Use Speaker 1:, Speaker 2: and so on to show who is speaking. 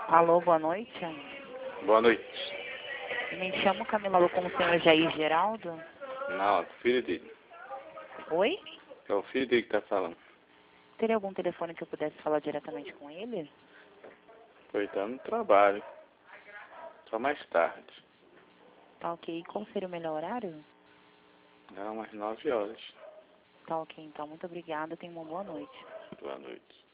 Speaker 1: Alô, boa noite.
Speaker 2: Boa noite.
Speaker 1: Me chamo Camila Lu com o senhor Jair Geraldo.
Speaker 2: Não, é o filho dele.
Speaker 1: Oi?
Speaker 2: É o filho dele que tá falando.
Speaker 1: Teria algum telefone que eu pudesse falar diretamente com ele?
Speaker 2: Foi tá no trabalho. Só mais tarde.
Speaker 1: Tá ok. Qual seria o melhor horário?
Speaker 2: Era umas 9 horas.
Speaker 1: Tá ok, então. Muito obrigada. Tenha uma boa noite.
Speaker 2: Boa noite.